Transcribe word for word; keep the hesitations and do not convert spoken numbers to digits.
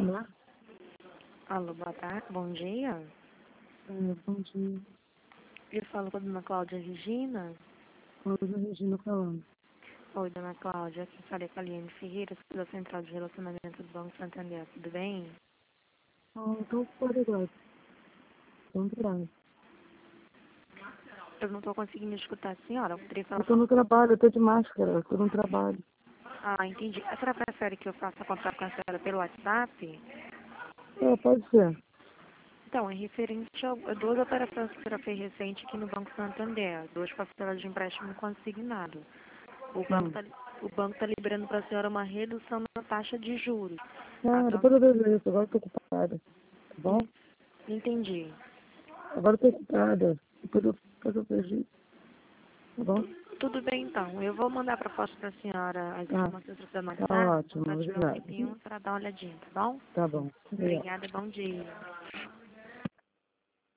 Olá, Alô, boa tarde, bom dia. é, bom dia. Eu falo com a dona Cláudia Regina. Oi, Regina falando. Oi, dona Cláudia, aqui falei com a Liane Ferreira, sou da Central de Relacionamento do Banco Santander, tudo bem? Ah, eu tô ocupado agora. Tô no trabalho. Eu não estou conseguindo escutar a senhora, eu poderia Eu falar... tô no trabalho, eu tô de máscara, eu tô no trabalho. Ah, entendi. A senhora prefere que eu faça contato com a senhora pelo WhatsApp? É, pode ser. Então, é referente a a duas operações que a senhora fez recente aqui no Banco Santander, duas parcelas de empréstimo consignado. O banco Hum. está o banco tá liberando para a senhora uma redução na taxa de juros. Ah, Atual... depois eu vejo isso, agora eu tô ocupada. Tá bom? Entendi. Agora eu tô ocupada. Depois eu, depois eu vejo isso. Tá bom? Tudo bem, então. Eu vou mandar a proposta para a senhora, as Ah, informações para você tá analisar. ótimo, Quando tiver um obrigada. tempinho, para dar uma olhadinha, tá bom? Tá bom. Obrigada. Obrigada, bom dia.